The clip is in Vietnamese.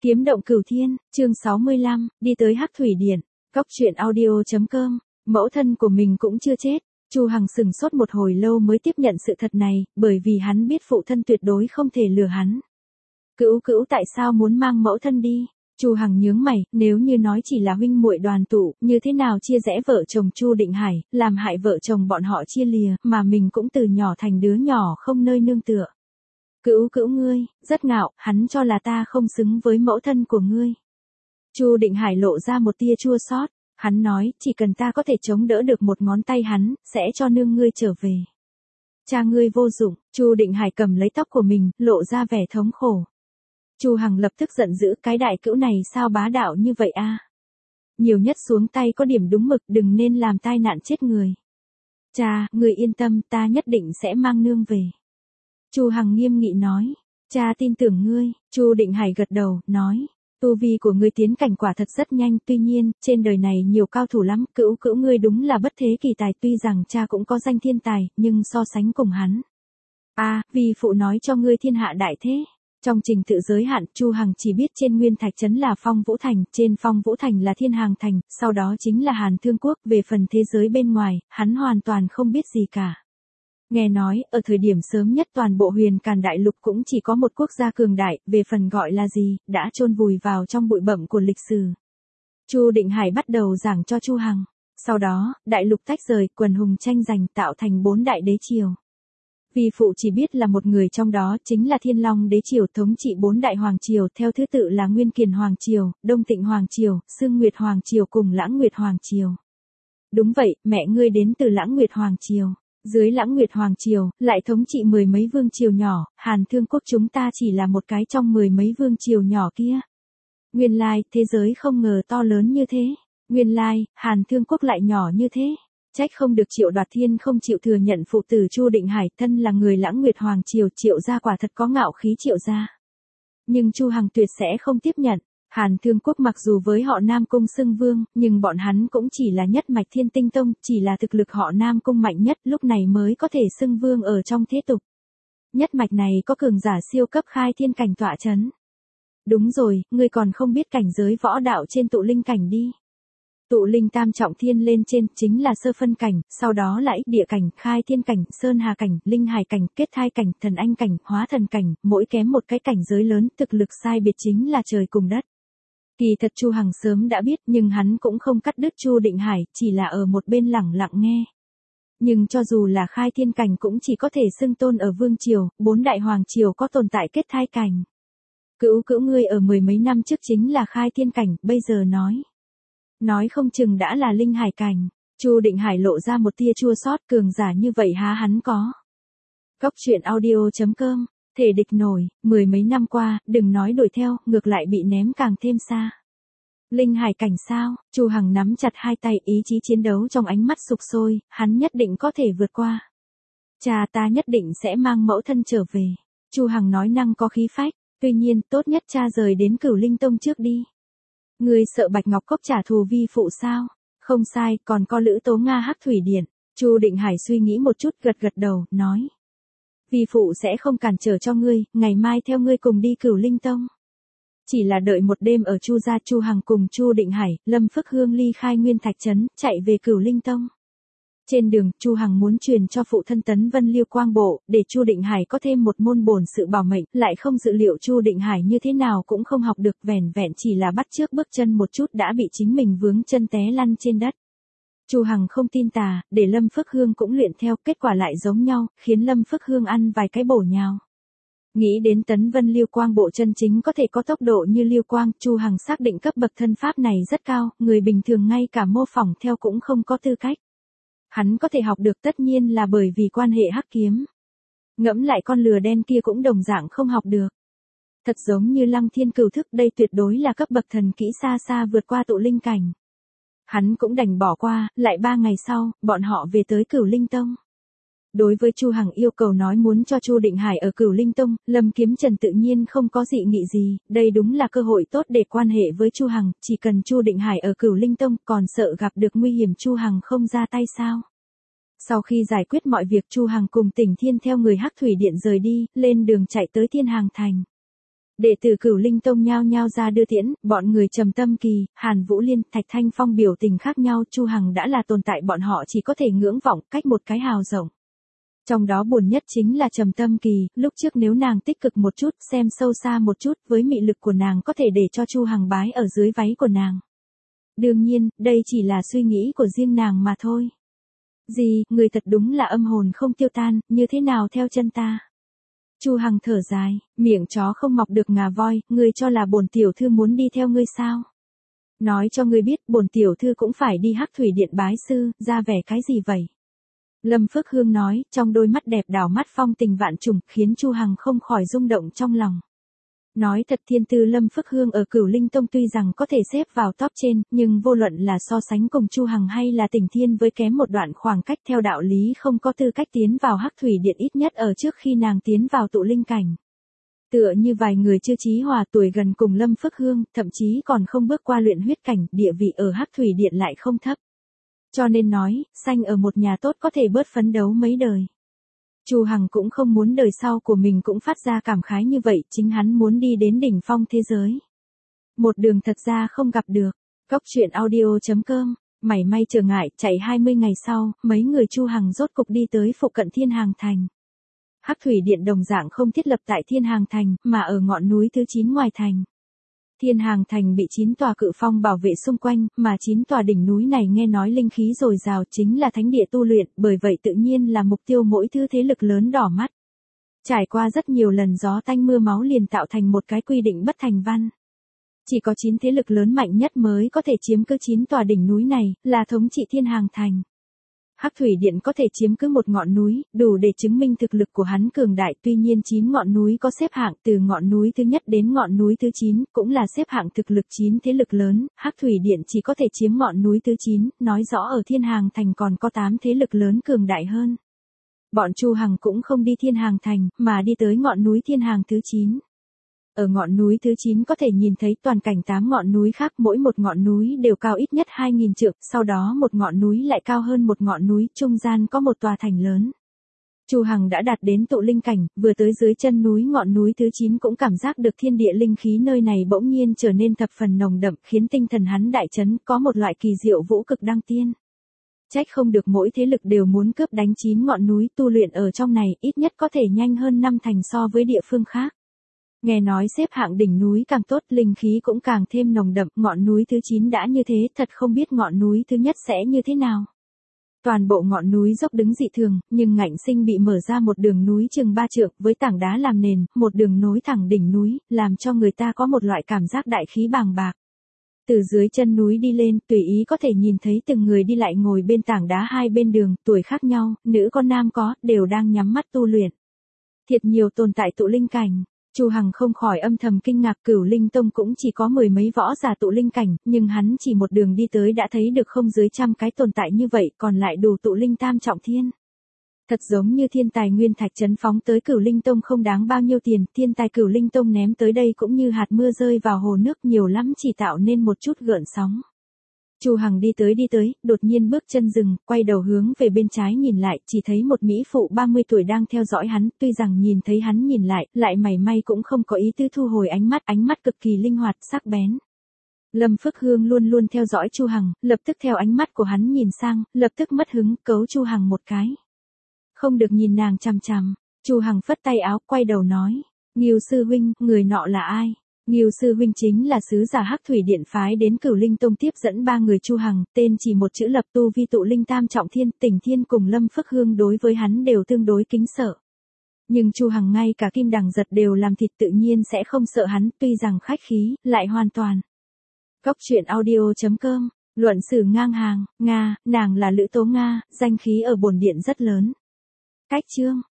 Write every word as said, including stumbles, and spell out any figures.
Kiếm động cửu thiên, chương sáu mươi lăm, đi tới Hắc Thủy Điện, Cóc truyện audio chấm com, mẫu thân của mình cũng chưa chết. Chu Hằng sừng sốt một hồi lâu mới tiếp nhận sự thật này, bởi vì hắn biết phụ thân tuyệt đối không thể lừa hắn. Cữu cữu tại sao muốn mang mẫu thân đi? Chu Hằng nhướng mày, nếu như nói chỉ là huynh muội đoàn tụ, như thế nào chia rẽ vợ chồng Chu Định Hải, làm hại vợ chồng bọn họ chia lìa, mà mình cũng từ nhỏ thành đứa nhỏ không nơi nương tựa. Cữu cữu ngươi, rất ngạo, hắn cho là ta không xứng với mẫu thân của ngươi. Chu Định Hải lộ ra một tia chua xót, hắn nói, chỉ cần ta có thể chống đỡ được một ngón tay hắn, sẽ cho nương ngươi trở về. Cha ngươi vô dụng. Chu Định Hải cầm lấy tóc của mình, lộ ra vẻ thống khổ. Chu Hằng lập tức giận dữ, cái đại cữu này sao bá đạo như vậy a? Nhiều nhất xuống tay có điểm đúng mực, đừng nên làm tai nạn chết người. Cha, người yên tâm, ta nhất định sẽ mang nương về. Chu Hằng nghiêm nghị nói, cha tin tưởng ngươi. Chu Định Hải gật đầu, nói, tu vi của ngươi tiến cảnh quả thật rất nhanh, tuy nhiên, trên đời này nhiều cao thủ lắm, cữu cữu ngươi đúng là bất thế kỳ tài, tuy rằng cha cũng có danh thiên tài, nhưng so sánh cùng hắn. A, à, vì phụ nói cho ngươi thiên hạ đại thế. Trong trình tự giới hạn, Chu Hằng chỉ biết trên Nguyên Thạch Trấn là Phong Vũ Thành, trên Phong Vũ Thành là Thiên Hàng Thành, sau đó chính là Hàn Thương Quốc, về phần thế giới bên ngoài, hắn hoàn toàn không biết gì cả. Nghe nói, ở thời điểm sớm nhất toàn bộ Huyền Càn Đại Lục cũng chỉ có một quốc gia cường đại, về phần gọi là gì, đã chôn vùi vào trong bụi bặm của lịch sử. Chu Định Hải bắt đầu giảng cho Chu Hằng. Sau đó, đại lục tách rời, quần hùng tranh giành tạo thành bốn đại đế triều. Vì phụ chỉ biết là một người trong đó chính là Thiên Long đế triều thống trị bốn đại hoàng triều, theo thứ tự là Nguyên Kiền hoàng triều, Đông Tịnh hoàng triều, Sương Nguyệt hoàng triều cùng Lãng Nguyệt hoàng triều. Đúng vậy, mẹ ngươi đến từ Lãng Nguyệt hoàng triều. Dưới Lãng Nguyệt hoàng triều, lại thống trị mười mấy vương triều nhỏ, Hàn Thương Quốc chúng ta chỉ là một cái trong mười mấy vương triều nhỏ kia. Nguyên lai, thế giới không ngờ to lớn như thế. Nguyên lai, Hàn Thương Quốc lại nhỏ như thế. Trách không được Triệu Đoạt Thiên không chịu thừa nhận phụ tử Chu Định Hải, thân là người Lãng Nguyệt hoàng triều, Triệu gia quả thật có ngạo khí Triệu gia. Nhưng Chu Hằng tuyệt sẽ không tiếp nhận. Hàn Thương Quốc mặc dù với họ Nam Cung xưng vương, nhưng bọn hắn cũng chỉ là nhất mạch Thiên Tinh Tông, chỉ là thực lực họ Nam Cung mạnh nhất, lúc này mới có thể xưng vương ở trong thế tục. Nhất mạch này có cường giả siêu cấp khai thiên cảnh tọa chấn. Đúng rồi, ngươi còn không biết cảnh giới võ đạo trên tụ linh cảnh đi. Tụ linh tam trọng thiên lên trên chính là sơ phân cảnh, sau đó là ích địa cảnh, khai thiên cảnh, sơn hà cảnh, linh hải cảnh, kết thai cảnh, thần anh cảnh, hóa thần cảnh, mỗi kém một cái cảnh giới lớn, thực lực sai biệt chính là trời cùng đất. Kỳ thật Chu Hằng sớm đã biết, nhưng hắn cũng không cắt đứt Chu Định Hải, chỉ là ở một bên lẳng lặng nghe. Nhưng cho dù là khai thiên cảnh cũng chỉ có thể xưng tôn ở vương triều, bốn đại hoàng triều có tồn tại kết thai cảnh. Cữu cữu ngươi ở mười mấy năm trước chính là khai thiên cảnh, bây giờ nói. Nói không chừng đã là linh hải cảnh. Chu Định Hải lộ ra một tia chua xót, cường giả như vậy há hắn có. Cóc truyện audio chấm com, thể địch nổi, mười mấy năm qua, đừng nói đuổi theo, ngược lại bị ném càng thêm xa. Linh hải cảnh sao? Chu Hằng nắm chặt hai tay, ý chí chiến đấu trong ánh mắt sục sôi, hắn nhất định có thể vượt qua. Cha ta nhất định sẽ mang mẫu thân trở về. Chu Hằng nói năng có khí phách, tuy nhiên, tốt nhất cha rời đến Cửu Linh Tông trước đi. Ngươi sợ Bạch Ngọc Cốc trả thù vi phụ sao? Không sai, còn có Lữ Tố Nga Hắc Thủy Điện. Chu Định Hải suy nghĩ một chút, gật gật đầu, nói. Vi phụ sẽ không cản trở cho ngươi, ngày mai theo ngươi cùng đi Cửu Linh Tông. Chỉ là đợi một đêm ở Chu gia, Chu Hằng cùng Chu Định Hải, Lâm Phước Hương ly khai Nguyên Thạch Trấn, chạy về Cửu Linh Tông. Trên đường, Chu Hằng muốn truyền cho phụ thân Tấn Vân Liêu Quang Bộ, để Chu Định Hải có thêm một môn bổn sự bảo mệnh, lại không dự liệu Chu Định Hải như thế nào cũng không học được, vẻn vẹn chỉ là bắt chước bước chân một chút đã bị chính mình vướng chân té lăn trên đất. Chu Hằng không tin tà, để Lâm Phước Hương cũng luyện theo, kết quả lại giống nhau, khiến Lâm Phước Hương ăn vài cái bổ nhào. Nghĩ đến Tấn Vân Liêu Quang Bộ chân chính có thể có tốc độ như Liêu Quang, Chu Hằng xác định cấp bậc thân pháp này rất cao, người bình thường ngay cả mô phỏng theo cũng không có tư cách. Hắn có thể học được tất nhiên là bởi vì quan hệ hắc kiếm. Ngẫm lại con lừa đen kia cũng đồng dạng không học được. Thật giống như Lăng Thiên Cửu Thức, đây tuyệt đối là cấp bậc thần kỹ xa xa vượt qua tụ linh cảnh. Hắn cũng đành bỏ qua, lại ba ngày sau, bọn họ về tới Cửu Linh Tông. Đối với Chu Hằng yêu cầu nói muốn cho Chu Định Hải ở Cửu Linh Tông, Lâm Kiếm Trần tự nhiên không có dị nghị gì, đây đúng là cơ hội tốt để quan hệ với Chu Hằng, chỉ cần Chu Định Hải ở Cửu Linh Tông, còn sợ gặp được nguy hiểm Chu Hằng không ra tay sao? Sau khi giải quyết mọi việc, Chu Hằng cùng Tỉnh Thiên theo người Hắc Thủy Điện rời đi, lên đường chạy tới Thiên Hàng Thành. Đệ tử Cửu Linh Tông nhao nhao ra đưa tiễn, bọn người Trầm Tâm Kỳ, Hàn Vũ Liên, Thạch Thanh Phong biểu tình khác nhau, Chu Hằng đã là tồn tại bọn họ chỉ có thể ngưỡng vọng cách một cái hào rộng. Trong đó buồn nhất chính là Trầm Tâm Kỳ, lúc trước nếu nàng tích cực một chút, xem sâu xa một chút, với mị lực của nàng có thể để cho Chu Hằng bái ở dưới váy của nàng. Đương nhiên, đây chỉ là suy nghĩ của riêng nàng mà thôi. Gì, người thật đúng là âm hồn không tiêu tan, như thế nào theo chân ta? Chu Hằng thở dài, miệng chó không mọc được ngà voi, ngươi cho là bổn tiểu thư muốn đi theo ngươi sao? Nói cho ngươi biết, bổn tiểu thư cũng phải đi Hắc Thủy Điện bái sư, ra vẻ cái gì vậy? Lâm Phước Hương nói, trong đôi mắt đẹp đảo mắt phong tình vạn trùng, khiến Chu Hằng không khỏi rung động trong lòng. Nói thật, thiên tư Lâm Phước Hương ở Cửu Linh Tông tuy rằng có thể xếp vào top trên, nhưng vô luận là so sánh cùng Chu Hằng hay là Tình Thiên với kém một đoạn khoảng cách, theo đạo lý không có tư cách tiến vào Hắc Thủy Điện, ít nhất ở trước khi nàng tiến vào tụ linh cảnh. Tựa như vài người chưa chí hòa tuổi gần cùng Lâm Phước Hương, thậm chí còn không bước qua luyện huyết cảnh, địa vị ở Hắc Thủy Điện lại không thấp. Cho nên nói, sanh ở một nhà tốt có thể bớt phấn đấu mấy đời. Chu Hằng cũng không muốn đời sau của mình cũng phát ra cảm khái như vậy, chính hắn muốn đi đến đỉnh phong thế giới. Một đường thật ra không gặp được. Cóc truyện audio chấm com, mảy may trở ngại, chạy hai mươi ngày sau, mấy người Chu Hằng rốt cục đi tới phụ cận Thiên Hàng Thành. Hắc Thủy Điện đồng dạng không thiết lập tại Thiên Hàng Thành, mà ở ngọn núi thứ chín ngoài thành. Thiên Hàng Thành bị chín tòa cự phong bảo vệ xung quanh, mà chín tòa đỉnh núi này nghe nói linh khí dồi dào chính là thánh địa tu luyện, bởi vậy tự nhiên là mục tiêu mỗi thứ thế lực lớn đỏ mắt. Trải qua rất nhiều lần gió tanh mưa máu liền tạo thành một cái quy định bất thành văn. Chỉ có chín thế lực lớn mạnh nhất mới có thể chiếm cứ chín tòa đỉnh núi này, là thống trị Thiên Hàng Thành. Hắc Thủy Điện có thể chiếm cứ một ngọn núi, đủ để chứng minh thực lực của hắn cường đại, tuy nhiên chín ngọn núi có xếp hạng từ ngọn núi thứ nhất đến ngọn núi thứ chín, cũng là xếp hạng thực lực chín thế lực lớn, Hắc Thủy Điện chỉ có thể chiếm ngọn núi thứ chín, nói rõ ở Thiên Hàng Thành còn có tám thế lực lớn cường đại hơn. Bọn Chu Hằng cũng không đi Thiên Hàng Thành, mà đi tới ngọn núi Thiên Hàng thứ chín. Ở ngọn núi thứ chín có thể nhìn thấy toàn cảnh tám ngọn núi khác, mỗi một ngọn núi đều cao ít nhất hai nghìn trượng, sau đó một ngọn núi lại cao hơn một ngọn núi, trung gian có một tòa thành lớn. Chu Hằng đã đạt đến tụ linh cảnh, vừa tới dưới chân núi ngọn núi thứ chín cũng cảm giác được thiên địa linh khí nơi này bỗng nhiên trở nên thập phần nồng đậm, khiến tinh thần hắn đại chấn, có một loại kỳ diệu vũ cực đăng tiên. Trách không được mỗi thế lực đều muốn cướp đánh chín ngọn núi, tu luyện ở trong này ít nhất có thể nhanh hơn năm thành so với địa phương khác. Nghe nói xếp hạng đỉnh núi càng tốt, linh khí cũng càng thêm nồng đậm, ngọn núi thứ chín đã như thế, thật không biết ngọn núi thứ nhất sẽ như thế nào. Toàn bộ ngọn núi dốc đứng dị thường, nhưng ngạnh sinh bị mở ra một đường núi chừng ba trượng, với tảng đá làm nền, một đường nối thẳng đỉnh núi, làm cho người ta có một loại cảm giác đại khí bàng bạc. Từ dưới chân núi đi lên, tùy ý có thể nhìn thấy từng người đi lại ngồi bên tảng đá hai bên đường, tuổi khác nhau, nữ có nam có, đều đang nhắm mắt tu luyện. Thiệt nhiều tồn tại tụ linh cảnh. Chu Hằng không khỏi âm thầm kinh ngạc, Cửu Linh Tông cũng chỉ có mười mấy võ giả tụ linh cảnh, nhưng hắn chỉ một đường đi tới đã thấy được không dưới trăm cái tồn tại như vậy, còn lại đủ tụ linh tam trọng thiên. Thật giống như thiên tài nguyên thạch trấn phóng tới Cửu Linh Tông không đáng bao nhiêu tiền, thiên tài Cửu Linh Tông ném tới đây cũng như hạt mưa rơi vào hồ nước, nhiều lắm chỉ tạo nên một chút gợn sóng. Chu Hằng đi tới đi tới, đột nhiên bước chân dừng, quay đầu hướng về bên trái nhìn lại, chỉ thấy một mỹ phụ ba mươi tuổi đang theo dõi hắn, tuy rằng nhìn thấy hắn nhìn lại, lại mảy may cũng không có ý tư thu hồi ánh mắt, ánh mắt cực kỳ linh hoạt, sắc bén. Lâm Phước Hương luôn luôn theo dõi Chu Hằng, lập tức theo ánh mắt của hắn nhìn sang, lập tức mất hứng, cấu Chu Hằng một cái. Không được nhìn nàng chằm chằm. Chu Hằng phất tay áo, quay đầu nói, Ngưu sư huynh, người nọ là ai? Ngưu sư huynh chính là sứ giả Hắc Thủy Điện phái đến Cửu Linh Tông tiếp dẫn ba người Chu Hằng, tên chỉ một chữ lập tu vi tụ linh tam trọng thiên, Tình Thiên cùng Lâm Phước Hương đối với hắn đều tương đối kính sợ. Nhưng Chu Hằng ngay cả kim đằng giật đều làm thịt, tự nhiên sẽ không sợ hắn, tuy rằng khách khí, lại hoàn toàn. Cóc truyện audio chấm com, luận sử ngang hàng, Nga, nàng là Lữ Tố Nga, danh khí ở bổn điện rất lớn. Cách chương